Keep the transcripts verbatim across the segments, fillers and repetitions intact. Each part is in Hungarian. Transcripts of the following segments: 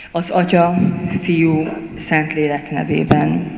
Az Atya, Fiú, Szentlélek nevében.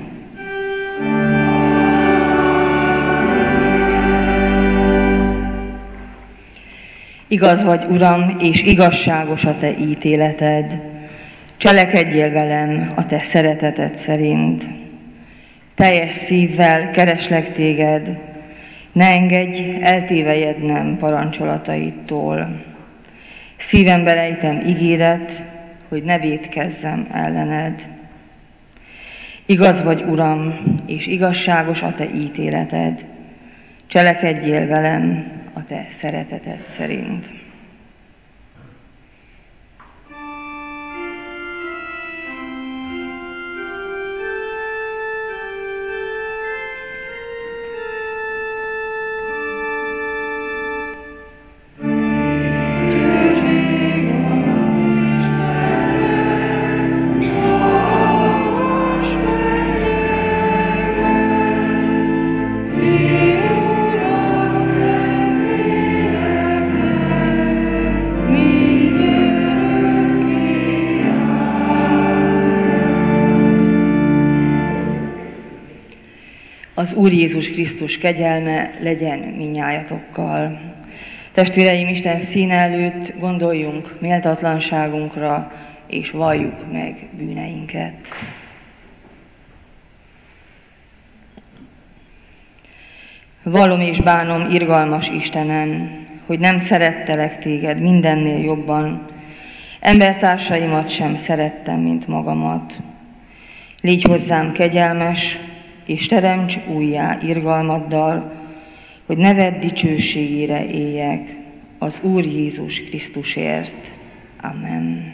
Igaz vagy, Uram, és igazságos a Te ítéleted. Cselekedjél velem a Te szereteted szerint. Teljes szívvel kereslek Téged, ne engedj eltévejednem parancsolataidtól. Szívembe rejtem igédet, hogy ne vétkezzem ellened. Igaz vagy, Uram, és igazságos a Te ítéleted. Cselekedjél velem a Te szereteted szerint. Az Úr Jézus Krisztus kegyelme legyen mindnyájatokkal. Testvéreim, Isten színe előtt gondoljunk méltatlanságunkra, és valljuk meg bűneinket. Vallom és bánom, irgalmas Istenem, hogy nem szerettelek Téged mindennél jobban, embertársaimat sem szerettem, mint magamat. Légy hozzám kegyelmes, és teremts újjá irgalmaddal, hogy neved dicsőségére éljek az Úr Jézus Krisztusért. Amen.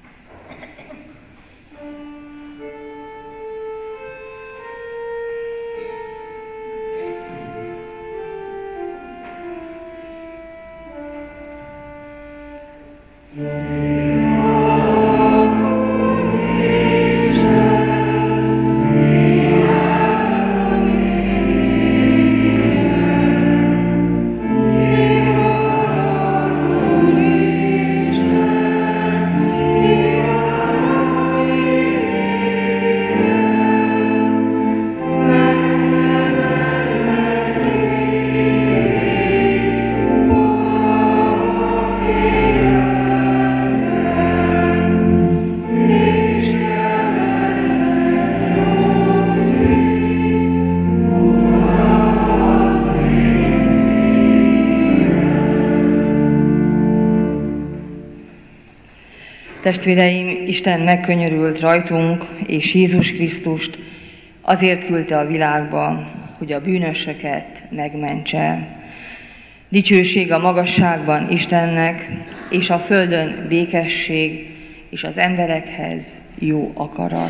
Testvéreim, Isten megkönyörült rajtunk, és Jézus Krisztust azért küldte a világba, hogy a bűnösöket megmentse. Dicsőség a magasságban Istennek, és a földön békesség, és az emberekhez jó akarat.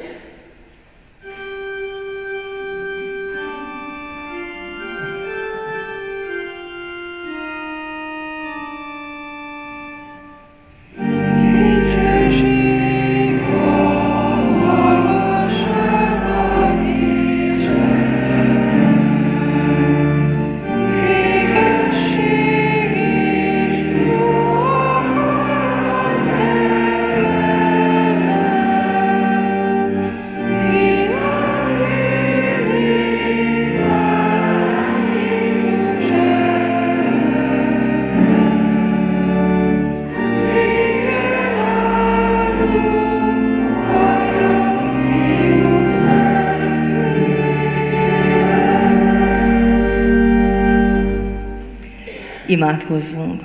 Imádkozzunk!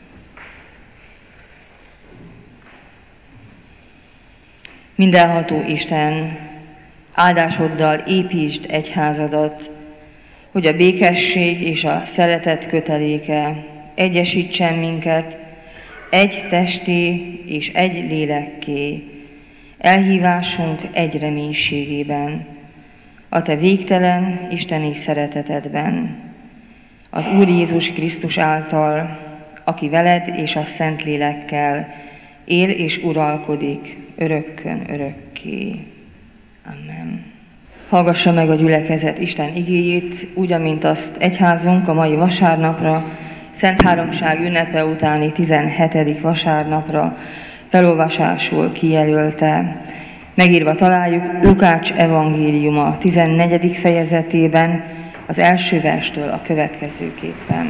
Mindenható Isten, áldásoddal építsd egyházadat, hogy a békesség és a szeretet köteléke egyesítsen minket egy testé és egy lélekké, elhívásunk egy reménységében, a Te végtelen isteni szeretetedben. Az Úr Jézus Krisztus által, aki veled és a Szentlélekkel él és uralkodik örökkön örökké. Amen. Hallgassa meg a gyülekezet Isten igéjét, úgy, amint azt egyházunk a mai vasárnapra, Szent Háromság ünnepe utáni tizenhetedik vasárnapra felolvasásul kijelölte. Megírva találjuk Lukács evangéliuma tizennegyedik fejezetében, az első verstől a következőképpen.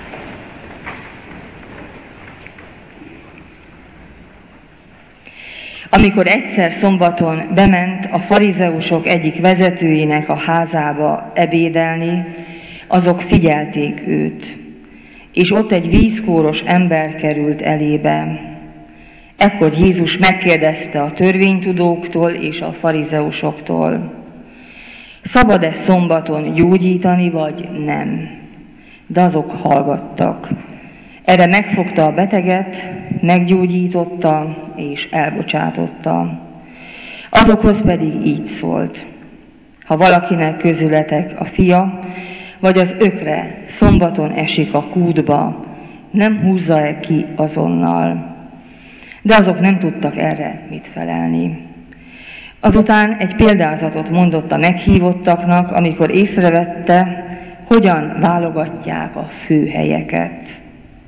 Amikor egyszer szombaton bement a farizeusok egyik vezetőjének a házába ebédelni, azok figyelték őt, és ott egy vízkóros ember került elébe. Ekkor Jézus megkérdezte a törvénytudóktól és a farizeusoktól: szabad-e szombaton gyógyítani, vagy nem? De azok hallgattak. Erre megfogta a beteget, meggyógyította és elbocsátotta. Azokhoz pedig így szólt: ha valakinek közületek a fia, vagy az ökre szombaton esik a kútba, nem húzza-e ki azonnal? De azok nem tudtak erre mit felelni. Azután egy példázatot mondott a meghívottaknak, amikor észrevette, hogyan válogatják a főhelyeket.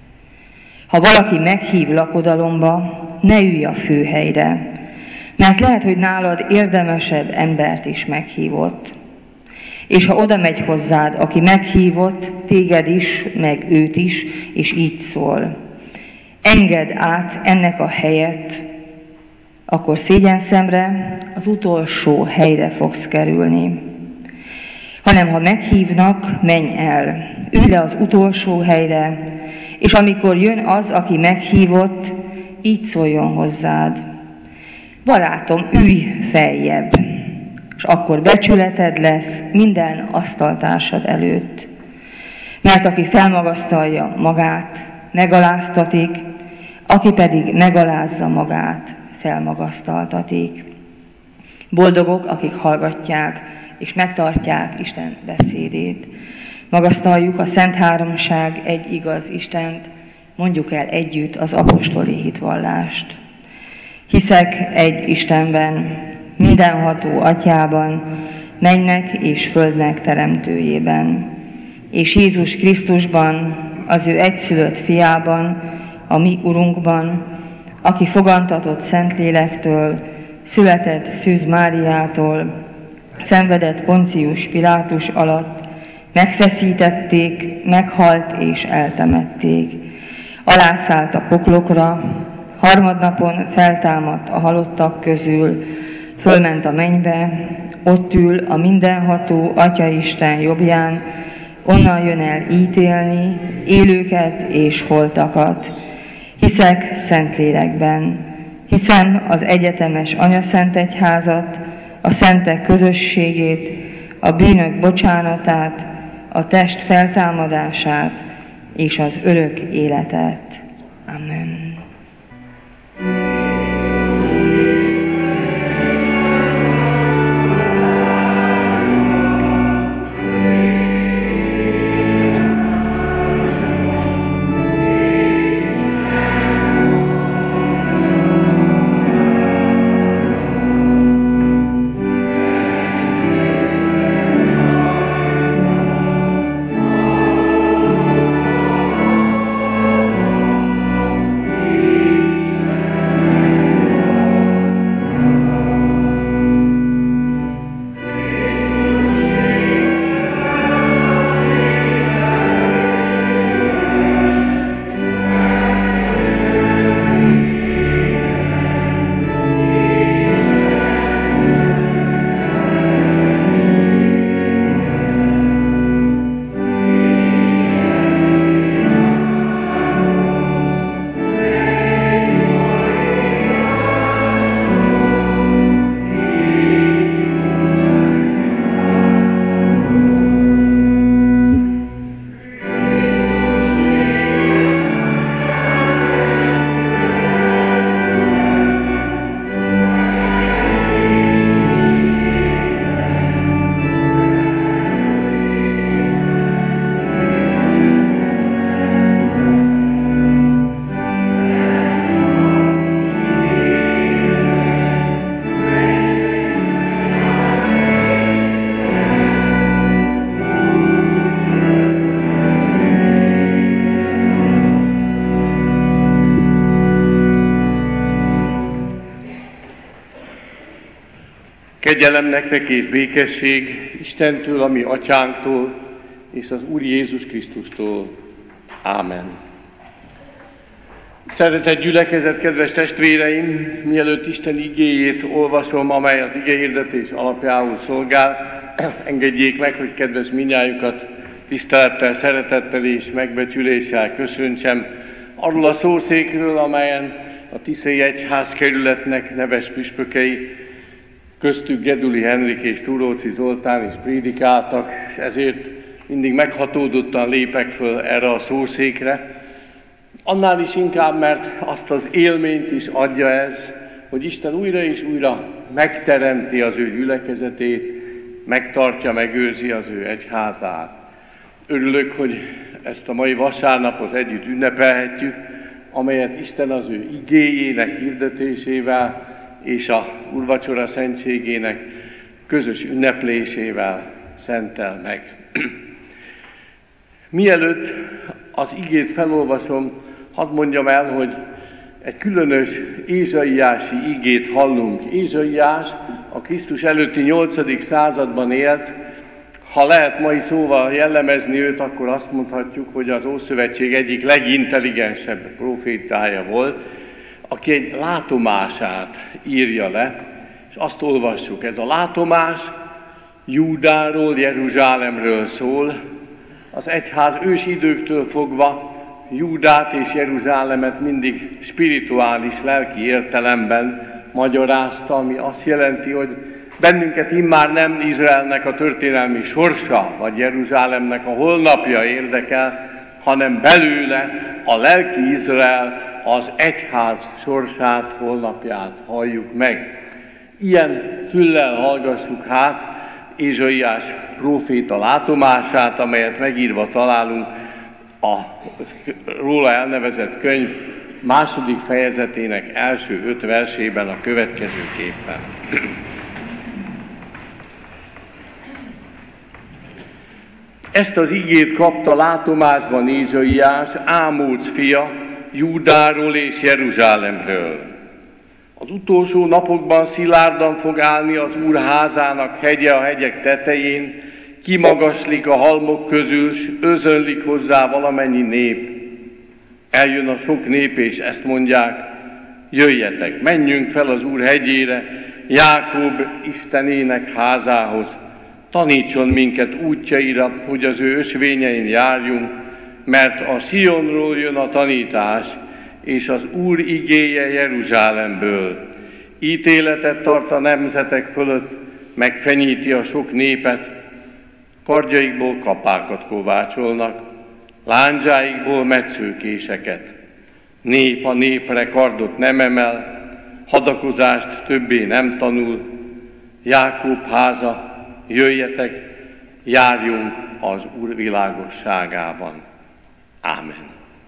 Ha valaki meghív lakodalomba, ne ülj a főhelyre, mert lehet, hogy nálad érdemesebb embert is meghívott. És ha oda megy hozzád, aki meghívott, téged is, meg őt is, és így szól: engedd át ennek a helyet, akkor szégyenszemre az utolsó helyre fogsz kerülni. Hanem ha meghívnak, menj el, ülj le az utolsó helyre, és amikor jön az, aki meghívott, így szóljon hozzád: barátom, ülj feljebb, és akkor becsületed lesz minden asztaltársad előtt. Mert aki felmagasztalja magát, megaláztatik, aki pedig megalázza magát, felmagasztaltatik. Boldogok, akik hallgatják és megtartják Isten beszédét. Magasztaljuk a Szent Háromság egy igaz Istent, mondjuk el együtt az apostoli hitvallást. Hiszek egy Istenben, mindenható Atyában, mennek és földnek teremtőjében, és Jézus Krisztusban, az ő egyszülött fiában, a mi Urunkban, aki fogantatott Szentlélektől, született Szűz Máriától, szenvedett Poncius Pilátus alatt, megfeszítették, meghalt és eltemették. Alászállt a poklokra, harmadnapon feltámadt a halottak közül, fölment a mennybe, ott ül a mindenható Atyaisten jobbján, onnan jön el ítélni élőket és holtakat. Hiszek Szentlélekben, hiszem az egyetemes Anyaszentegyházat, a szentek közösségét, a bűnök bocsánatát, a test feltámadását és az örök életet. Amen. Kegyelem nektek és békesség Istentől, a mi atyánktól, és az Úr Jézus Krisztustól. Ámen. Szeretett gyülekezet, kedves testvéreim, mielőtt Isten igéjét olvasom, amely az igehirdetés alapjául szolgál, engedjék meg, hogy kedves mindnyájukat tisztelettel, szeretettel és megbecsüléssel köszöntsem arról a szószékről, amelyen a Tiszai Egyházkerületnek neves püspökei, köztük Geduli Henrik és Túróczi Zoltán is prédikáltak, és ezért mindig meghatódottan lépek föl erre a szószékre. Annál is inkább, mert azt az élményt is adja ez, hogy Isten újra és újra megteremti az ő gyülekezetét, megtartja, megőrzi az ő egyházát. Örülök, hogy ezt a mai vasárnapot együtt ünnepelhetjük, amelyet Isten az ő igéjének hirdetésével és a úrvacsora szentségének közös ünneplésével szentel meg. Mielőtt az igét felolvasom, hadd mondjam el, hogy egy különös ézsaiási igét hallunk. Ézsaiás a Krisztus előtti nyolcadik században élt. Ha lehet mai szóval jellemezni őt, akkor azt mondhatjuk, hogy az Ószövetség egyik legintelligensebb profétája volt, aki egy látomását írja le, és azt olvassuk. Ez a látomás Júdáról, Jeruzsálemről szól. Az egyház ősidőktől fogva Júdát és Jeruzsálemet mindig spirituális, lelki értelemben magyarázta, ami azt jelenti, hogy bennünket immár nem Izraelnek a történelmi sorsa, vagy Jeruzsálemnek a holnapja érdekel, hanem belőle a lelki Izrael, az egyház sorsát, holnapját halljuk meg. Ilyen füllel hallgassuk hát Ézsaiás próféta látomását, amelyet megírva találunk a róla elnevezett könyv második fejezetének első öt versében a következőképpen. Ezt az igét kapta látomásban Ézsaiás, Ámóc fia, Júdáról és Jeruzsálemről. Az utolsó napokban szilárdan fog állni az Úr házának hegye a hegyek tetején, kimagaslik a halmok közül, s özönlik hozzá valamennyi nép. Eljön a sok nép, és ezt mondják, jöjjetek, menjünk fel az Úr hegyére, Jákob Istenének házához, tanítson minket útjaira, hogy az ő ösvényein járjunk, mert a Sionról jön a tanítás, és az Úr igéje Jeruzsálemből. Ítéletet tart a nemzetek fölött, megfenyíti a sok népet, kardjaikból kapákat kovácsolnak, lándzsáikból metszőkéseket. Nép a népre kardot nem emel, hadakozást többé nem tanul. Jákob háza, jöjjetek, járjunk az Úr világosságában. Ámen.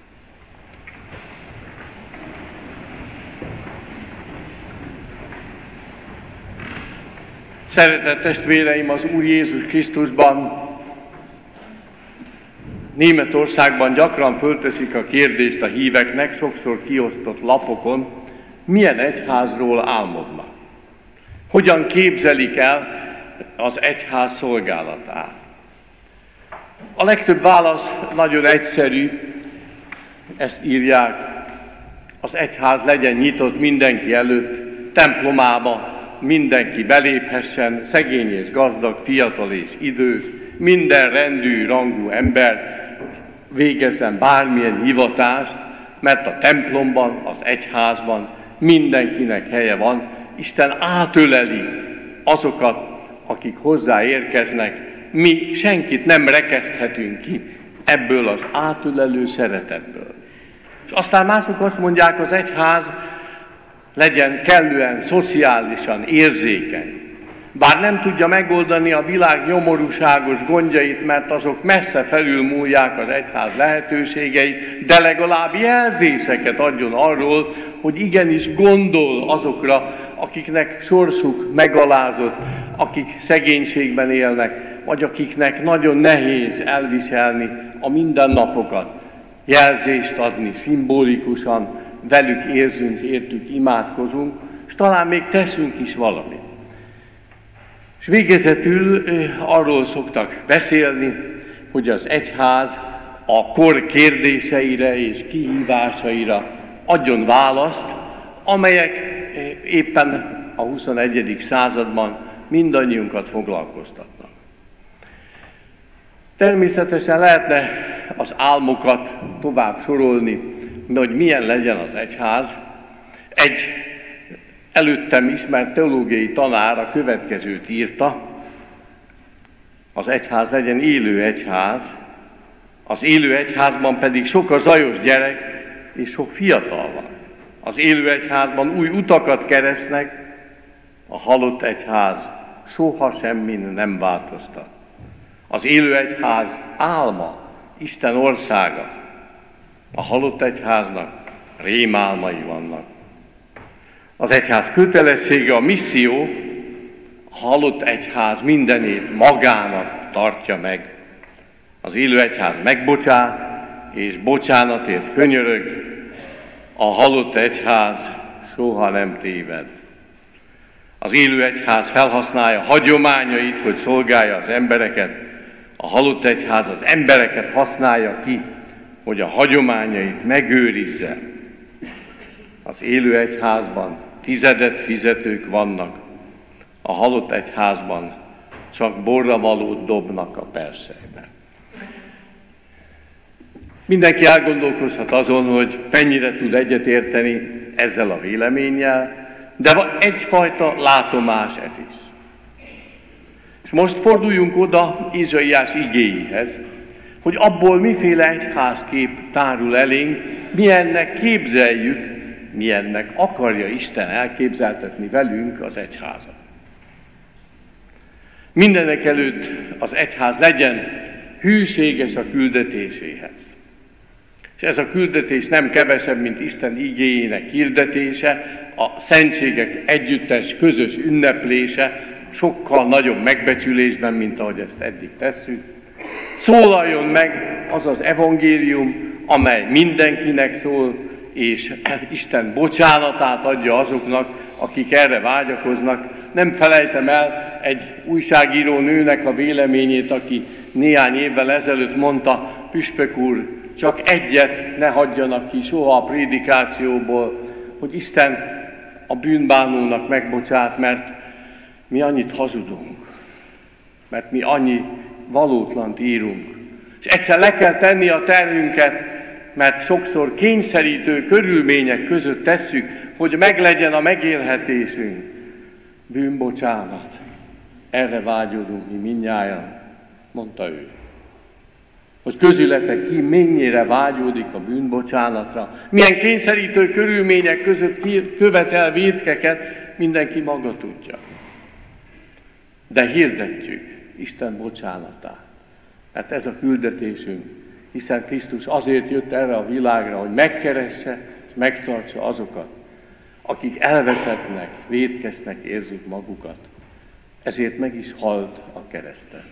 Szeretett testvéreim az Úr Jézus Krisztusban, Németországban gyakran fölteszik a kérdést a híveknek, sokszor kiosztott lapokon, milyen egyházról álmodnak. Hogyan képzelik el az egyház szolgálatát. A legtöbb válasz nagyon egyszerű, ezt írják, az egyház legyen nyitott mindenki előtt, templomába mindenki beléphessen, szegény és gazdag, fiatal és idős, minden rendű, rangú ember végezzen bármilyen hivatást, mert a templomban, az egyházban mindenkinek helye van. Isten átöleli azokat, akik hozzáérkeznek, mi senkit nem rekeszthetünk ki ebből az átölelő szeretetből. És aztán mások azt mondják, az egyház legyen kellően szociálisan érzékeny. Bár nem tudja megoldani a világ nyomorúságos gondjait, mert azok messze felülmúlják az egyház lehetőségeit, de legalább jelzéseket adjon arról, hogy igenis gondol azokra, akiknek sorsuk megalázott, akik szegénységben élnek, vagy akiknek nagyon nehéz elviselni a mindennapokat. Jelzést adni szimbolikusan, velük érzünk, értük, imádkozunk, és talán még teszünk is valamit. És végezetül arról szoktak beszélni, hogy az egyház a kor kérdéseire és kihívásaira adjon választ, amelyek éppen a huszonegyedik században mindannyiunkat foglalkoztatnak. Természetesen lehetne az álmokat tovább sorolni, hogy milyen legyen az egyház. Egy előttem ismert teológiai tanár a következőt írta: az egyház legyen élő egyház, az élő egyházban pedig sok a zajos gyerek és sok fiatal van. Az élő egyházban új utakat keresnek, a halott egyház soha semmin nem változtat. Az élő egyház álma, Isten országa, a halott egyháznak rémálmai vannak. Az egyház kötelessége a misszió, a halott egyház mindenét magának tartja meg. Az élő egyház megbocsát, és bocsánatért könyörög, a halott egyház soha nem téved. Az élő egyház felhasználja hagyományait, hogy szolgálja az embereket, a halott egyház az embereket használja ki, hogy a hagyományait megőrizze. Az élő egyházban tizedet fizetők vannak, a halott egyházban csak borravalót dobnak a persejbe. Mindenki elgondolkozhat azon, hogy mennyire tud egyetérteni ezzel a véleménnyel, de egyfajta látomás ez is. És most forduljunk oda Ézsaiás igéihez, hogy abból miféle egyházkép tárul elénk, milyennek képzeljük, milyennek akarja Isten elképzeltetni velünk az egyházat. Mindenek előtt az egyház legyen hűséges a küldetéséhez. És ez a küldetés nem kevesebb, mint Isten igéjének hirdetése, a szentségek együttes, közös ünneplése, sokkal nagyobb megbecsülésben, mint ahogy ezt eddig tesszük. Szólaljon meg az az evangélium, amely mindenkinek szól, és Isten bocsánatát adja azoknak, akik erre vágyakoznak. Nem felejtem el egy újságíró nőnek a véleményét, aki néhány évvel ezelőtt mondta: püspök úr, csak egyet ne hagyjanak ki soha a prédikációból, hogy Isten a bűnbánónak megbocsát, mert mi annyit hazudunk, mert mi annyi valótlant írunk. És egyszer le kell tenni a terhünket, mert sokszor kényszerítő körülmények között tesszük, hogy meglegyen a megélhetésünk. Bűnbocsánat. Erre vágyodunk mi mindnyájan, mondta ő. Hogy közületek ki mennyire vágyódik a bűnbocsánatra, milyen kényszerítő körülmények között követel vétkeket, mindenki maga tudja. De hirdetjük Isten bocsánatát, mert ez a küldetésünk, hiszen Krisztus azért jött erre a világra, hogy megkeresse és megtartsa azokat, akik elveszettnek, vétkesnek érzik magukat. Ezért meg is halt a kereszten.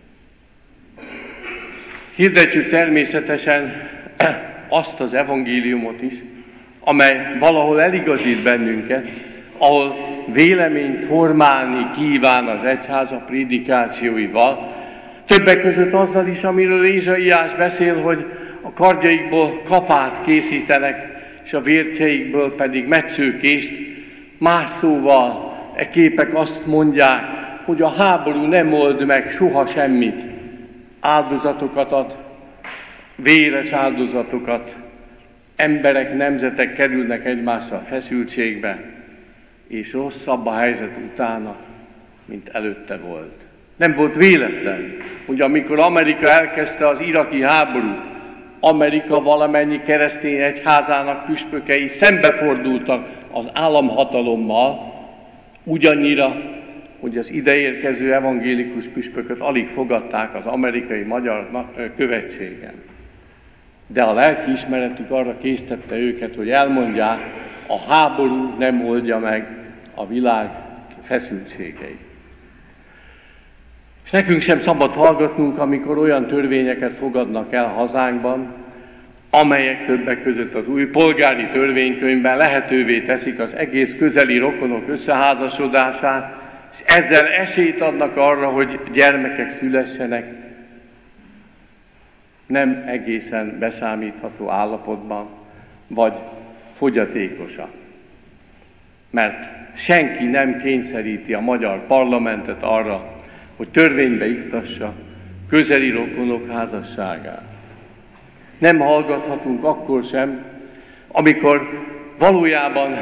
Hirdetjük természetesen azt az evangéliumot is, amely valahol eligazít bennünket, ahol véleményt formálni kíván az egyház a prédikációival, többek között azzal is, amiről Ézsaiás beszél, hogy a kardjaikból kapát készítenek, és a vértjeikből pedig metszőkést. Más szóval e képek azt mondják, hogy a háború nem old meg soha semmit. Áldozatokat ad, véres áldozatokat, emberek, nemzetek kerülnek egymással feszültségbe, és rosszabb a helyzet utána, mint előtte volt. Nem volt véletlen, hogy amikor Amerika elkezdte az iraki háborút, Amerika valamennyi keresztény egyházának püspökei szembefordultak az államhatalommal, ugyannyira, hogy az ideérkező evangélikus püspököt alig fogadták az amerikai magyar követségen. De a lelkiismeretük arra késztette őket, hogy elmondják, a háború nem oldja meg a világ feszültségeit. És nekünk sem szabad hallgatnunk, amikor olyan törvényeket fogadnak el hazánkban, amelyek többek között az új polgári törvénykönyvben lehetővé teszik az egész közeli rokonok összeházasodását, és ezzel esélyt adnak arra, hogy gyermekek szülessenek, nem egészen beszámítható állapotban, vagy fogyatékosan. Mert senki nem kényszeríti a magyar parlamentet arra, hogy törvénybe iktassa közeli rokonok házasságát. Nem hallgathatunk akkor sem, amikor valójában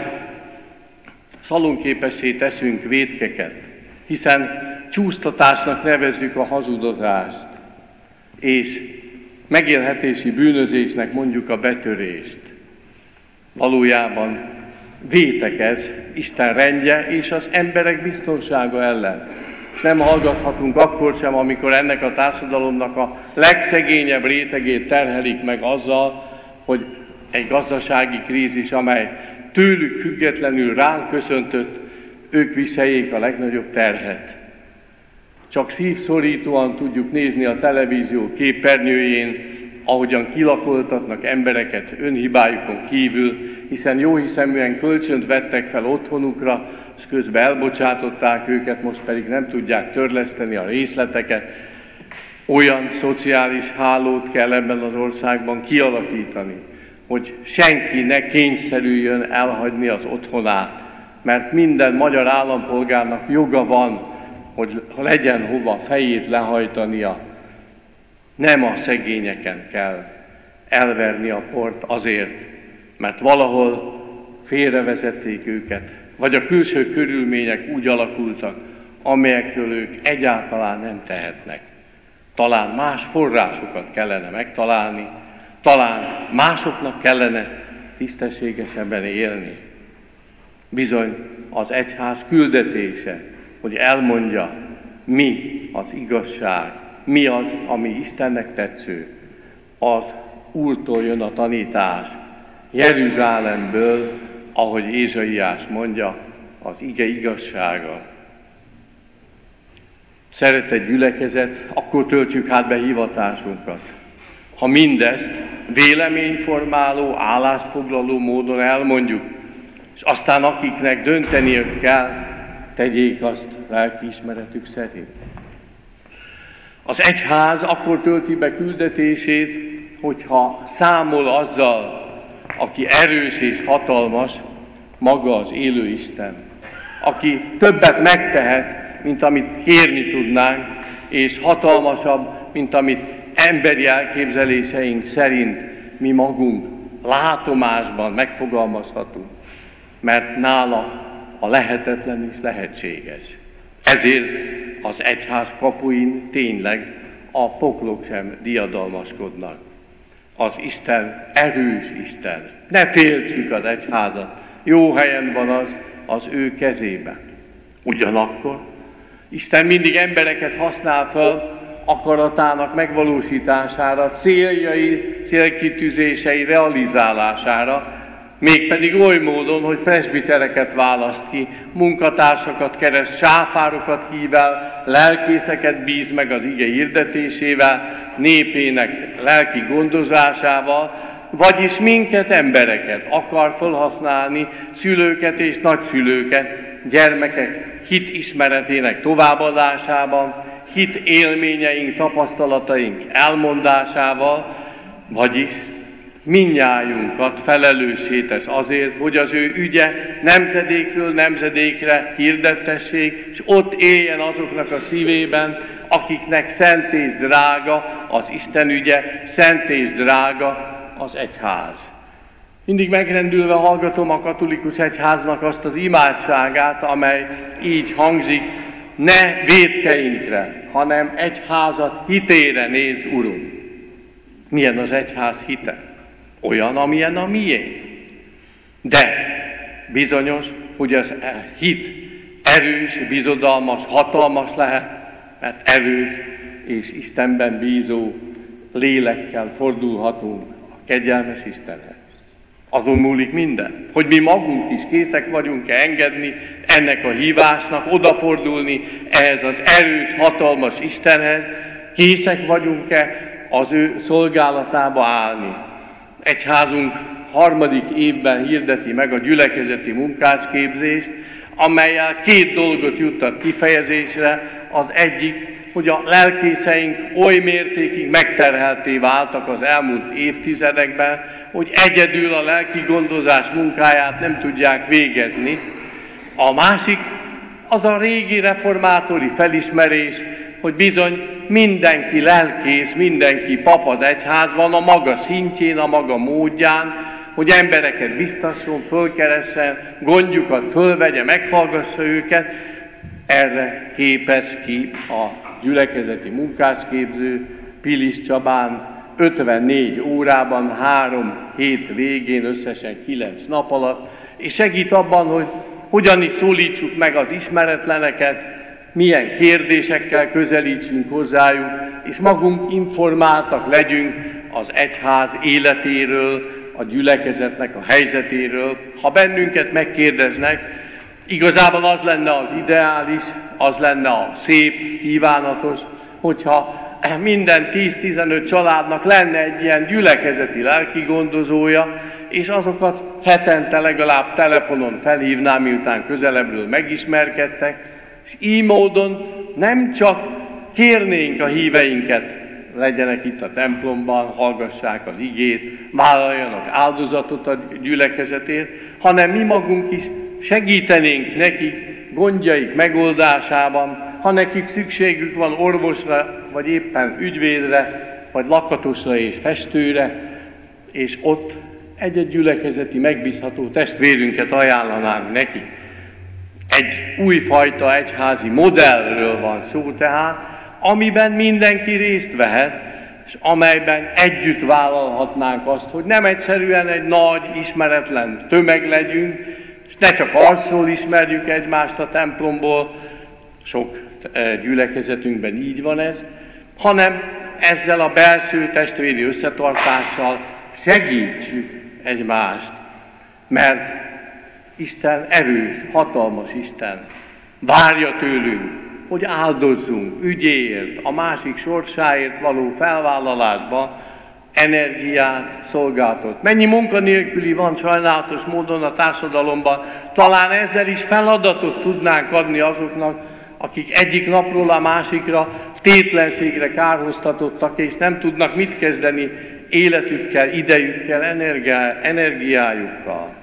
szalonképessé teszünk vétkeket, hiszen csúsztatásnak nevezzük a hazudozást, és megélhetési bűnözésnek mondjuk a betörést. Valójában vétekez Isten rendje és az emberek biztonsága ellen. És nem hallgathatunk akkor sem, amikor ennek a társadalomnak a legszegényebb rétegét terhelik meg azzal, hogy egy gazdasági krízis, amely tőlük függetlenül ránk köszöntött, ők viseljék a legnagyobb terhet. Csak szívszorítóan tudjuk nézni a televízió képernyőjén, ahogyan kilakoltatnak embereket önhibájukon kívül, hiszen jóhiszeműen kölcsönt vettek fel otthonukra, és közben elbocsátották őket, most pedig nem tudják törleszteni a részleteket. Olyan szociális hálót kell ebben az országban kialakítani, hogy senki ne kényszerüljön elhagyni az otthonát, mert minden magyar állampolgárnak joga van, hogy legyen hova fejét lehajtania. Nem a szegényeken kell elverni a port azért, mert valahol félrevezették őket, vagy a külső körülmények úgy alakultak, amelyekről ők egyáltalán nem tehetnek. Talán más forrásokat kellene megtalálni, talán másoknak kellene tisztességesebben élni. Bizony az egyház küldetése, hogy elmondja, mi az igazság, mi az, ami Istennek tetsző. Az Úrtól jön a tanítás, Jeruzsálemből, ahogy Ézsaiás mondja, az ige igazsága. Szeretett gyülekezet, akkor töltjük hát be hivatásunkat. Ha mindezt véleményformáló, állásfoglaló módon elmondjuk, és aztán akiknek dönteniük kell, tegyék azt lelkiismeretük szerint. Az egyház akkor tölti be küldetését, hogyha számol azzal, aki erős és hatalmas, maga az élő Isten, aki többet megtehet, mint amit kérni tudnánk, és hatalmasabb, mint amit emberi elképzeléseink szerint mi magunk látomásban megfogalmazhatunk, mert nála a lehetetlen is lehetséges. Ezért az egyház kapuin tényleg a poklok sem diadalmaskodnak. Az Isten erős Isten. Ne féltsük az egyházat. Jó helyen van az az ő kezében. Ugyanakkor Isten mindig embereket használ fel akaratának megvalósítására, céljai, célkitűzései realizálására, mégpedig oly módon, hogy presbitereket választ ki, munkatársakat kereszt, sáfárokat hív el, lelkészeket bíz meg az ige hirdetésével, népének lelki gondozásával, vagyis minket, embereket akar felhasználni, szülőket és nagyszülőket, gyermekek hit ismeretének továbbadásában, hit élményeink, tapasztalataink elmondásával, vagyis mindnyájunkat felelőssé tesz azért, hogy az ő ügye nemzedékről nemzedékre hirdettessék, és ott éljen azoknak a szívében, akiknek szent és drága az Isten ügye, szent és drága az egyház. Mindig megrendülve hallgatom a katolikus egyháznak azt az imádságát, amely így hangzik: ne vétkeinkre, hanem egyházat hitére néz, Urunk. Milyen az egyház hite? Olyan, amilyen a miénk. De bizonyos, hogy az hit erős, bizodalmas, hatalmas lehet, mert erős és Istenben bízó lélekkel fordulhatunk a kegyelmes Istenhez. Azon múlik minden, hogy mi magunk is készek vagyunk-e engedni ennek a hívásnak, odafordulni ehhez az erős, hatalmas Istenhez, készek vagyunk-e az ő szolgálatába állni. Egyházunk harmadik évben hirdeti meg a gyülekezeti munkásképzést, amellyel két dolgot juttat kifejezésre. Az egyik, hogy a lelkészeink oly mértékig megterhelté váltak az elmúlt évtizedekben, hogy egyedül a lelki gondozás munkáját nem tudják végezni. A másik, az a régi reformátori felismerés, hogy bizony mindenki lelkész, mindenki pap az egyházban, a maga szintjén, a maga módján, hogy embereket biztasson, fölkeressen, gondjukat fölvegye, meghallgassa őket. Erre képez ki a gyülekezeti munkásképző Pilis Csabán ötvennégy órában, három hét végén, összesen kilenc nap alatt, és segít abban, hogy hogyan is szólítsuk meg az ismeretleneket, milyen kérdésekkel közelítsünk hozzájuk, és magunk informáltak legyünk az egyház életéről, a gyülekezetnek a helyzetéről. Ha bennünket megkérdeznek, igazából az lenne az ideális, az lenne a szép, kívánatos, hogyha minden tíz-tizenöt családnak lenne egy ilyen gyülekezeti lelki gondozója, és azokat hetente legalább telefonon felhívná, miután közelebbről megismerkedtek, és így módon nem csak kérnénk a híveinket, legyenek itt a templomban, hallgassák az igét, vállaljanak áldozatot a gyülekezetért, hanem mi magunk is segítenénk nekik gondjaik megoldásában, ha nekik szükségük van orvosra, vagy éppen ügyvédre, vagy lakatosra és festőre, és ott egy-egy gyülekezeti megbízható testvérünket ajánlanánk nekik. Egy újfajta egyházi modellről van szó tehát, amiben mindenki részt vehet, és amelyben együtt vállalhatnánk azt, hogy nem egyszerűen egy nagy, ismeretlen tömeg legyünk, és ne csak arcról ismerjük egymást a templomból, sok gyülekezetünkben így van ez, hanem ezzel a belső testvéri összetartással segítsük egymást, mert Isten erős, hatalmas Isten, várja tőlünk, hogy áldozzunk ügyéért, a másik sorsáért való felvállalásba energiát, szolgáltat. Mennyi munkanélküli van sajnálatos módon a társadalomban, talán ezzel is feladatot tudnánk adni azoknak, akik egyik napról a másikra tétlenségre kárhoztatottak, és nem tudnak mit kezdeni életükkel, idejükkel, energiájukkal.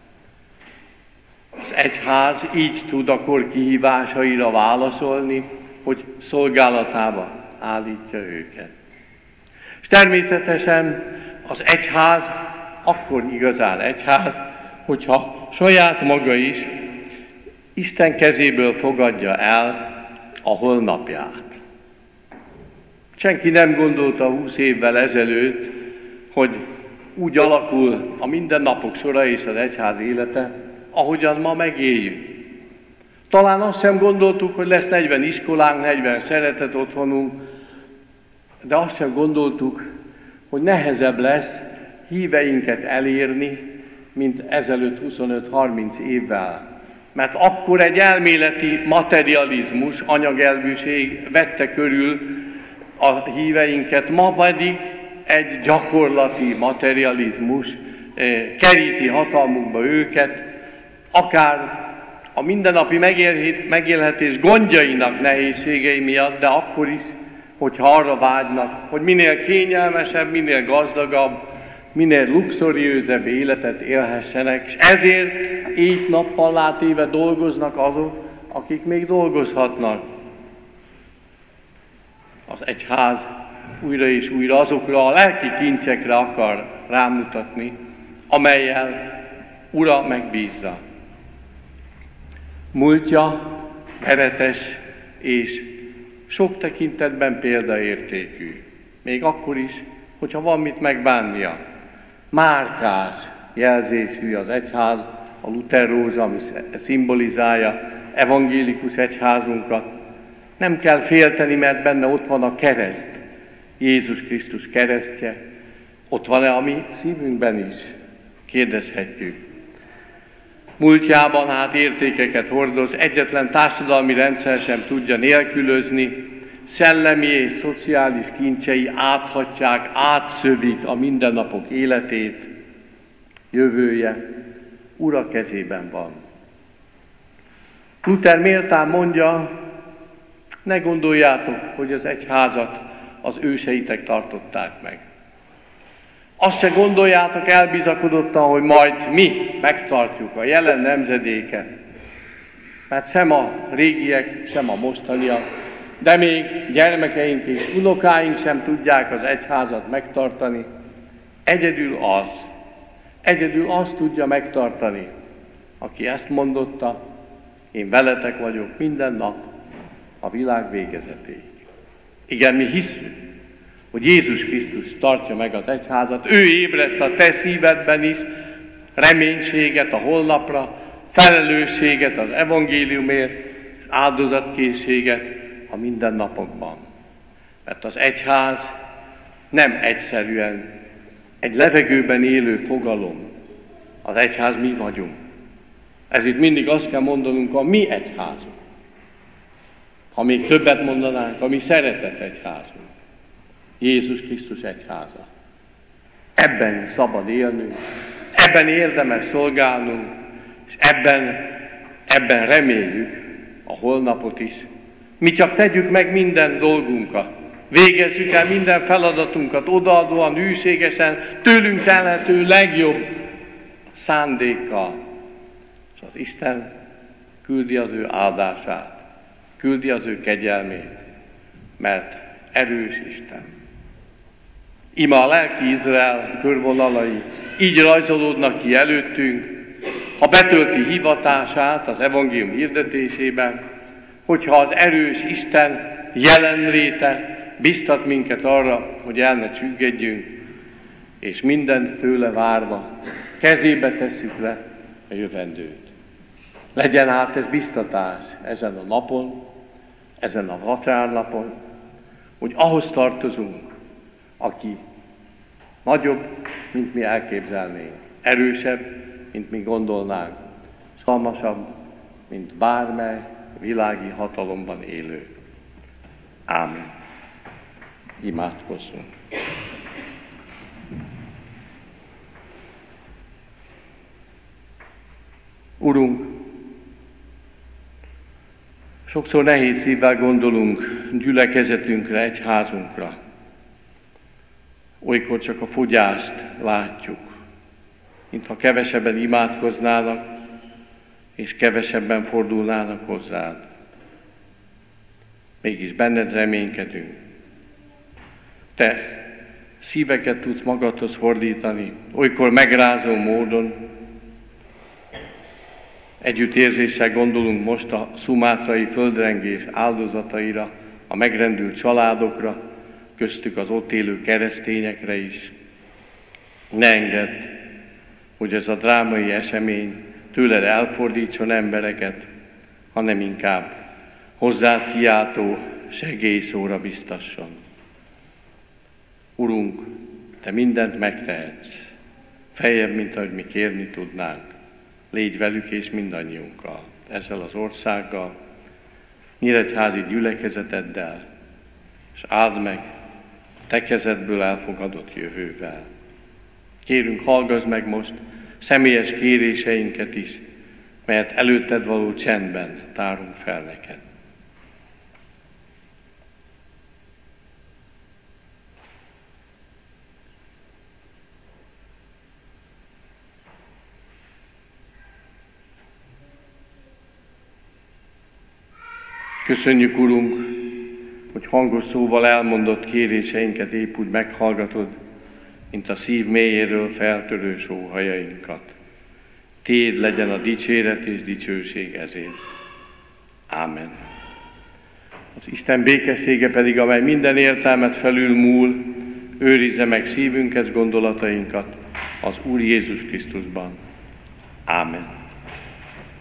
Az egyház így tud akkor kihívásaira válaszolni, hogy szolgálatába állítja őket. És természetesen az egyház akkor igazán egyház, hogyha saját maga is Isten kezéből fogadja el a holnapját. Senki nem gondolta húsz évvel ezelőtt, hogy úgy alakul a mindennapok sora és az egyház élete, ahogyan ma megéljük. Talán azt sem gondoltuk, hogy lesz negyven iskolánk, negyven szeretet otthonunk, de azt sem gondoltuk, hogy nehezebb lesz híveinket elérni, mint ezelőtt huszonöt-harminc évvel. Mert akkor egy elméleti materializmus, anyagelvűség vette körül a híveinket, ma pedig egy gyakorlati materializmus keríti hatalmukba őket, akár a mindennapi megélhetés gondjainak nehézségei miatt, de akkor is, hogyha arra vágynak, hogy minél kényelmesebb, minél gazdagabb, minél luxuriózebb életet élhessenek, és ezért így nappal látéve dolgoznak azok, akik még dolgozhatnak. Az egyház újra és újra azokra a lelki kincsekre akar rámutatni, amellyel Ura megbízza. Múltja keretes és sok tekintetben példaértékű. Még akkor is, hogyha van mit megbánnia. Márkás jelzésű az egyház, a Luther rózsa, ami szimbolizálja evangélikus egyházunkat. Nem kell félteni, mert benne ott van a kereszt, Jézus Krisztus keresztje. Ott van-e a mi szívünkben is? Kérdezhetjük. Múltjában hát értékeket hordoz, egyetlen társadalmi rendszer sem tudja nélkülözni, szellemi és szociális kincsei áthatják, átszövik a mindennapok életét, jövője Ura kezében van. Luther méltán mondja, ne gondoljátok, hogy az egyházat az őseitek tartották meg. Azt se gondoljátok elbizakodottan, hogy majd mi megtartjuk, a jelen nemzedéke. Mert sem a régiek, sem a mostaniak, de még gyermekeink és unokáink sem tudják az egyházat megtartani. Egyedül az, egyedül azt tudja megtartani, aki ezt mondotta, én veletek vagyok minden nap a világ végezetéig. Igen, mi hisszük, hogy Jézus Krisztus tartja meg az egyházat, ő ébreszt a te szívedben is reménységet a holnapra, felelősséget az evangéliumért, és áldozatkészséget a mindennapokban. Mert az egyház nem egyszerűen egy levegőben élő fogalom. Az egyház mi vagyunk. Ezért mindig azt kell mondanunk, a mi egyházunk. Ha még többet mondanánk, a mi szeretett egyházunk. Jézus Krisztus egyháza. Ebben szabad élnünk, ebben érdemes szolgálnunk, és ebben, ebben reméljük a holnapot is. Mi csak tegyük meg minden dolgunkat, végezzük el minden feladatunkat odaadóan, hűségesen, tőlünk telhető legjobb szándékkal. És az Isten küldi az ő áldását, küldi az ő kegyelmét, mert erős Isten. Ima a lelki Izrael körvonalai így rajzolódnak ki előttünk, ha betölti hivatását az evangélium hirdetésében, hogyha az erős Isten jelenléte biztat minket arra, hogy el ne csüggedjünk, és mindent tőle várva kezébe tesszük le a jövendőt. Legyen hát ez biztatás ezen a napon, ezen a vasárnapon, hogy ahhoz tartozunk, aki nagyobb, mint mi elképzelnénk, erősebb, mint mi gondolnánk, szalmasabb, mint bármely világi hatalomban élő. Ámen. Imádkozzunk. Urunk, sokszor nehéz szívvel gondolunk gyülekezetünkre, egyházunkra. Olykor csak a fogyást látjuk, mintha kevesebben imádkoznának, és kevesebben fordulnának hozzád. Mégis benned reménykedünk. Te szíveket tudsz magadhoz fordítani, olykor megrázó módon. Együttérzéssel gondolunk most a szumátrai földrengés áldozataira, a megrendült családokra, köztük az ott élő keresztényekre is. Ne engedd, hogy ez a drámai esemény tőled elfordítson embereket, hanem inkább hozzád kiáltó segélyszóra biztasson. Urunk, Te mindent megtehetsz, feljebb, mint ahogy mi kérni tudnánk. Légy velük és mindannyiunkkal, ezzel az országgal, nyíregyházi gyülekezeteddel, és áld meg Te kezedből elfogadott jövővel. Kérünk, hallgass meg most személyes kéréseinket is, melyet előtted való csendben tárunk fel neked. Köszönjük, Urunk, hogy hangos szóval elmondott kéréseinket épp úgy meghallgatod, mint a szív mélyéről feltörő sóhajainkat. Téd legyen a dicséret és dicsőség ezért. Ámen. Az Isten békessége pedig, amely minden értelmet felülmúl, őrizze meg szívünket, gondolatainkat az Úr Jézus Krisztusban. Ámen.